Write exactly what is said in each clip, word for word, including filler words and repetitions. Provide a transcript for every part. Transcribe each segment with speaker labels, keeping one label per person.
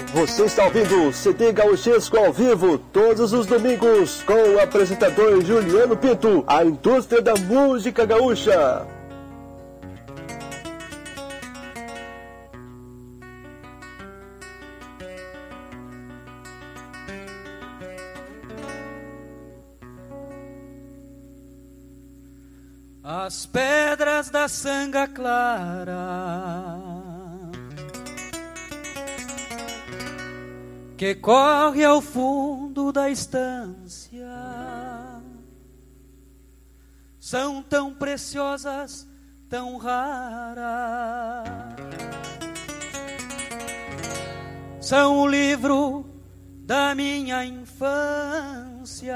Speaker 1: Você está ouvindo o C D Gauchesco ao vivo, todos os domingos, com o apresentador Juliano Pinto, a indústria da música gaúcha.
Speaker 2: As pedras da sanga clara que corre ao fundo da estância são tão preciosas, tão raras. São o livro da minha infância.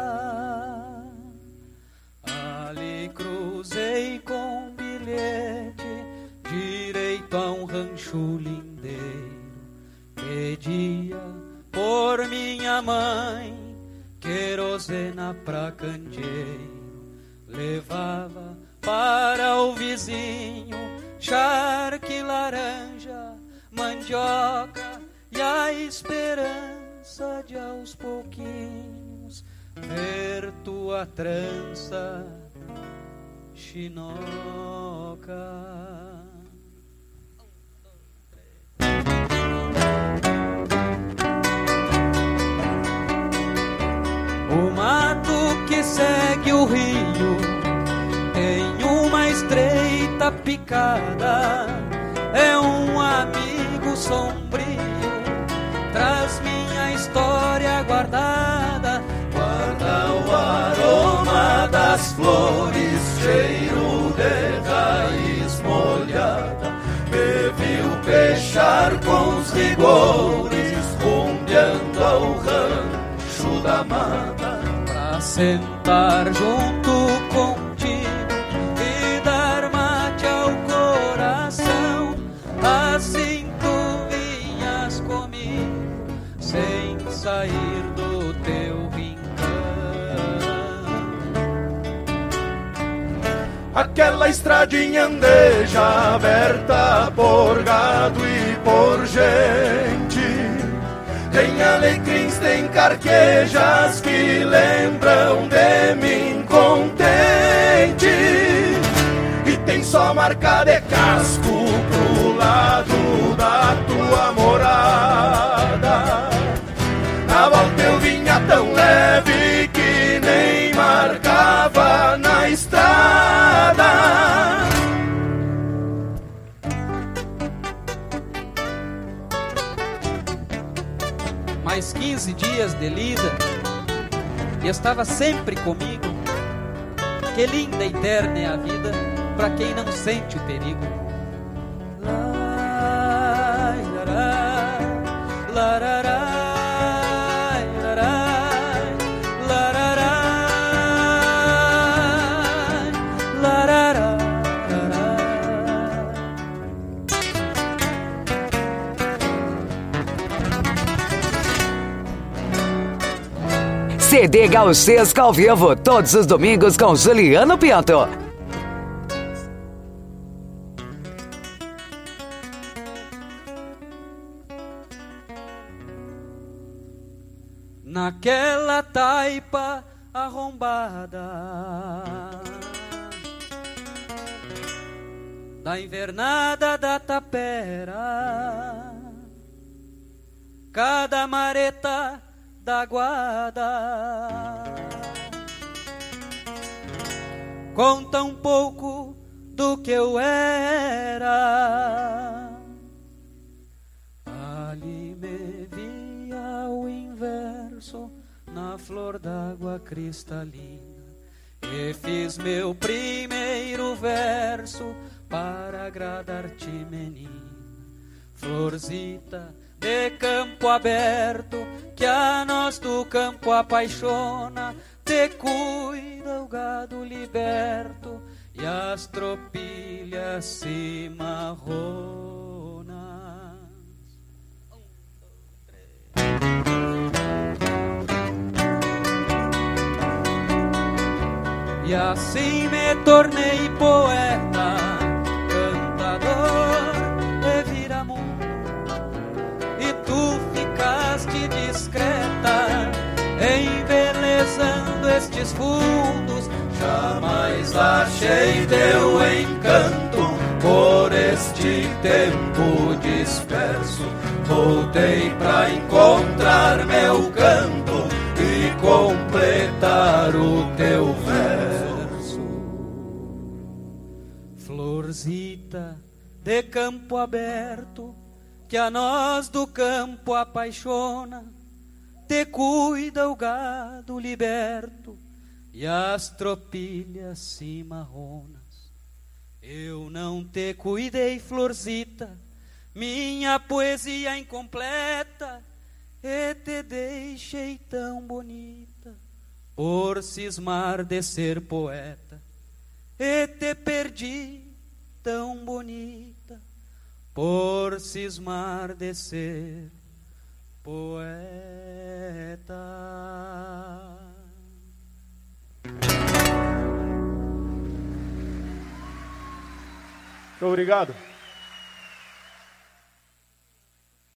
Speaker 2: Ali cruzei com bilhete direito a um rancho lindeiro. Pedia por minha mãe querosena pra candeeiro. Levava para o vizinho charque, laranja, mandioca e a esperança de aos pouquinhos ver tua trança chinoca. O mato que segue o rio tem uma estreita picada, é um amigo sombrio, traz minha história guardada. Guarda o aroma das flores, cheiro de raiz molhada. Me viu peixar com os rigores, rumbeando ao rancho da mata, pra sentar junto contigo e dar mate ao coração. Assim tu vinhas comigo, sem sair do teu rincão. Aquela estradinha andeja, aberta por gado e por gente, tem alecrins, tem carquejas que lembram de mim contente. E tem só marca de casco pro lado da tua morada. Na volta eu vinha tão leve que nem marcava na estrada. Mais quinze dias de lida e estava sempre comigo. Que linda e eterna é a vida pra quem não sente o perigo. Lai, lará, larará, larará, larará, larará, larará.
Speaker 3: C D Gauchesco ao vivo, todos os domingos com Juliano Pinto.
Speaker 2: Naquela taipa arrombada da invernada da tapera, cada mareta da guarda conta um pouco do que eu era. Ali me via o inverso na flor d'água cristalina e fiz meu primeiro verso para agradar-te, menina. Florzita de campo aberto, que a nós do campo apaixona, te cuida o gado liberto e as tropilhas cimarronas. E assim me tornei poeta, cantador de viramundo, e tu achei teu encanto por este tempo disperso. Voltei pra encontrar meu canto e completar o teu verso. Florzita de campo aberto, que a nós do campo apaixona, te cuida o gado liberto e as tropilhas cimarronas. Eu não te cuidei, florzita, minha poesia incompleta, e te deixei tão bonita por cismar de ser poeta, e te perdi tão bonita por cismar de ser poeta.
Speaker 4: Muito obrigado.